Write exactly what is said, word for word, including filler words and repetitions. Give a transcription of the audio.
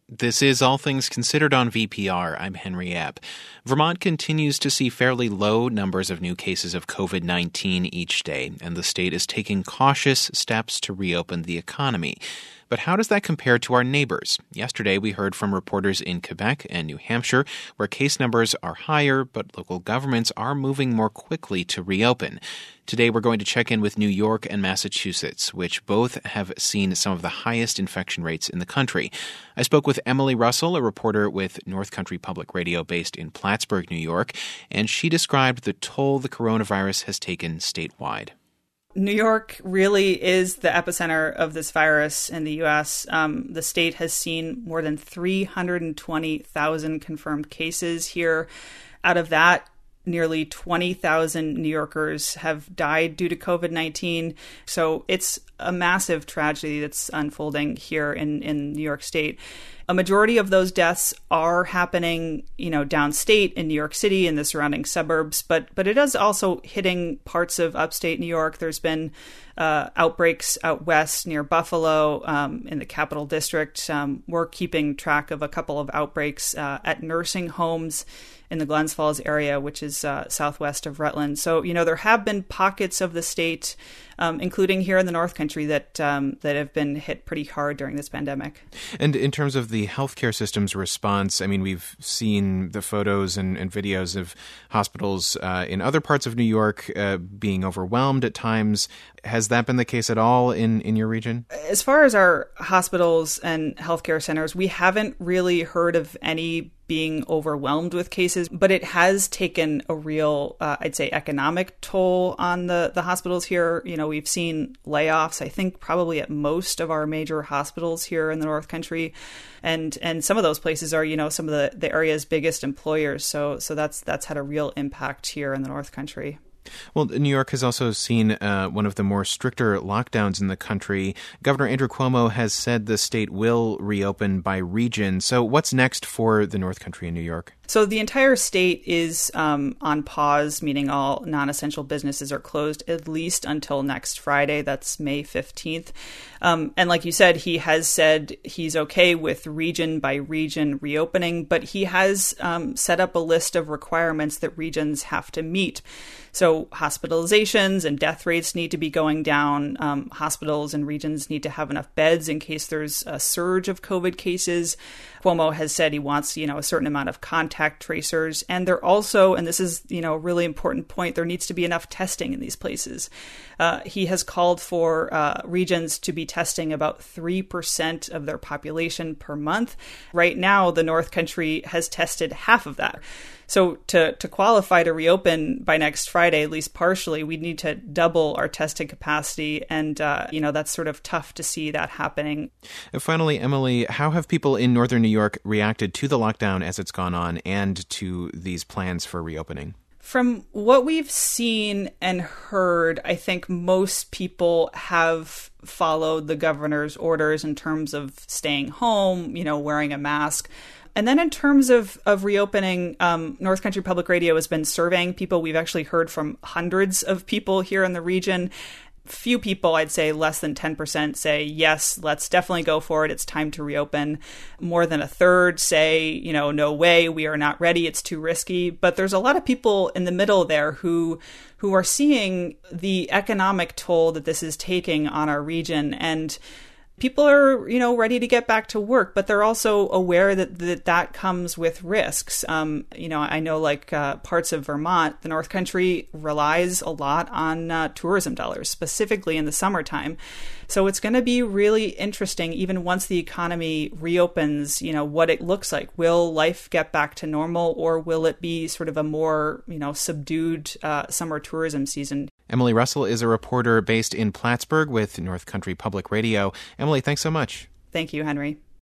This is All Things Considered on V P R. I'm Henry Epp. Vermont continues to see fairly low numbers of new cases of covid nineteen each day, and the state is taking cautious steps to reopen the economy. But how does that compare to our neighbors? Yesterday, we heard from reporters in Quebec and New Hampshire, where case numbers are higher, but local governments are moving more quickly to reopen. Today, we're going to check in with New York and Massachusetts, which both have seen some of the highest infection rates in the country. I spoke with Emily Russell, a reporter with North Country Public Radio based in Plattsburgh, New York, and she described the toll the coronavirus has taken statewide. New York really is the epicenter of this virus in the U S. Um, the state has seen more than three hundred twenty thousand confirmed cases here. Out of that, nearly twenty thousand New Yorkers have died due to covid nineteen. So it's a massive tragedy that's unfolding here in, in New York State. A majority of those deaths are happening, you know, downstate in New York City and the surrounding suburbs, but but it is also hitting parts of upstate New York. There's been uh, outbreaks out west near Buffalo, um, in the Capital District. Um, we're keeping track of a couple of outbreaks uh, at nursing homes in the Glens Falls area, which is uh, southwest of Rutland. So, you know, there have been pockets of the state, um, including here in the North Country, that um, that have been hit pretty hard during this pandemic. And in terms of the healthcare system's response, I mean, we've seen the photos and, and videos of hospitals uh, in other parts of New York uh, being overwhelmed at times. Has that been the case at all in, in your region? As far as our hospitals and healthcare centers, we haven't really heard of any being overwhelmed with cases, but it has taken a real, uh, I'd say, economic toll on the, the hospitals here. You know, we've seen layoffs, I think, probably at most of our major hospitals here in the North Country. And and some of those places are, you know, some of the, the area's biggest employers. So so that's that's had a real impact here in the North Country. Well, New York has also seen uh, one of the more stricter lockdowns in the country. Governor Andrew Cuomo has said the state will reopen by region. So what's next for the North Country in New York? So the entire state is um, on pause, meaning all non-essential businesses are closed at least until next Friday. That's May fifteenth. Um, and like you said, he has said he's okay with region by region reopening, but he has um, set up a list of requirements that regions have to meet. So hospitalizations and death rates need to be going down. Um, hospitals and regions need to have enough beds in case there's a surge of COVID cases. Cuomo has said he wants, you know, a certain amount of contact tracers. And they're also, and this is, you know, a really important point, there needs to be enough testing in these places. Uh, he has called for uh, regions to be testing about three percent of their population per month. Right now, the North Country has tested half of that. So to, to qualify to reopen by next Friday, at least partially, we need to double our testing capacity. And, uh, you know, that's sort of tough to see that happening. And finally, Emily, how have people in northern New York reacted to the lockdown as it's gone on and to these plans for reopening? From what we've seen and heard, I think most people have followed the governor's orders in terms of staying home, you know, wearing a mask. And then in terms of, of reopening, um, North Country Public Radio has been surveying people. We've actually heard from hundreds of people here in the region. Few people, I'd say less than ten percent, say, yes, let's definitely go for it. It's time to reopen. More than a third say, you know, no way, we are not ready. It's too risky. But there's a lot of people in the middle there who who are seeing the economic toll that this is taking on our region. And people are, you know, ready to get back to work, but they're also aware that that, that comes with risks. Um, you know, I know like uh, parts of Vermont, the North Country relies a lot on uh, tourism dollars, specifically in the summertime. So it's going to be really interesting, even once the economy reopens, you know, what it looks like. Will life get back to normal, or will it be sort of a more, you know, subdued uh, summer tourism season? Emily Russell is a reporter based in Plattsburgh with North Country Public Radio. Emily, thanks so much. Thank you, Henry.